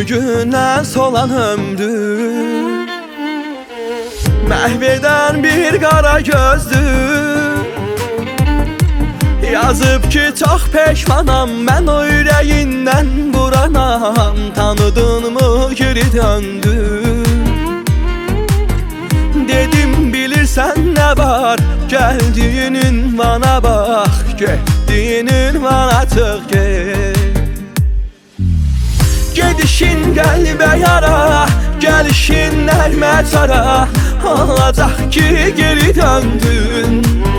Bugündən solan ömrüm məhv edən bir qara gözdür. Yazıb ki çox peşmanam, mən o ürəyindən vuranam. Tanıdınmı geri döndüm. Dedim bilirsən nə var, gəldiyin ünvana bax, getdiyin ünvana çıx get. Gedişin qəlbə yara, gəlişin nəğmə çara. Olacaq ki geri döndün.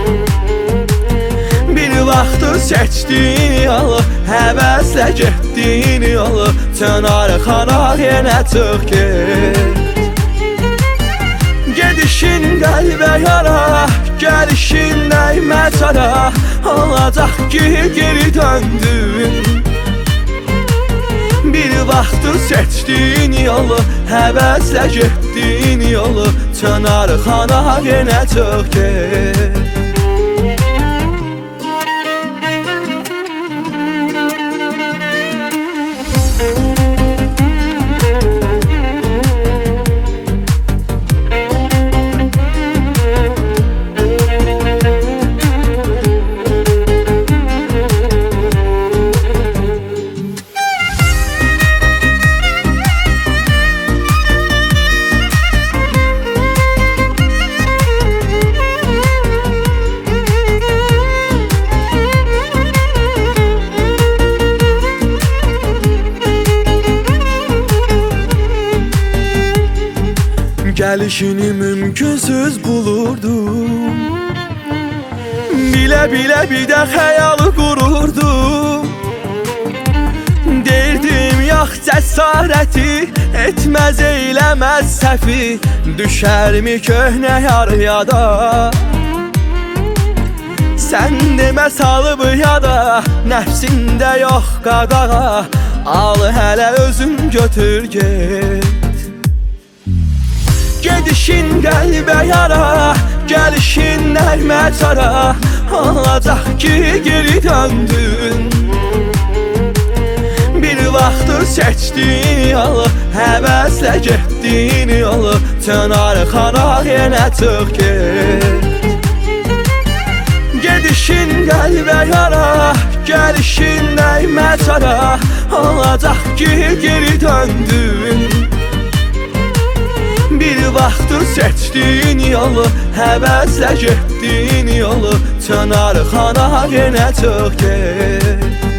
Bir vaxtı seçdiyin yolu, həvəslə getdiyin yolu, sən arxana yenə çıx get. Gedişin qəlbə yara, gəlişin nəğmə çara. Olacaq ki geri döndün. Bir vaxtı seçdiyin yolu, həvəslə getdiyin yolu, sən arxana yenə çıx get. Gəlişini mümkünsüz bulurdum. Bilə-bilə bir də xəyalı qururdum. Deyirdim yox cəsarəti, etməz eyləməz səhvi. Düşərmi köhnə yarıya da, sən demə salıb yada, nəfsində yox qadağa. Al hələ özün götür get. Gedişin qəlbə yara, gəlişin nəğmə çara. Olacaq ki geri döndün. Bir vaxtı seçdiyin yolu, həvəslə getdiyin yolu, sən arxana yenə çıx get. Gedişin qəlbə yara, gəlişin nəğmə çara. Olacaq ki geri döndün. Bir vaxtı seçdiyin yolu, həvəslə getdiyin yolu, sən arxana yenə çıx get.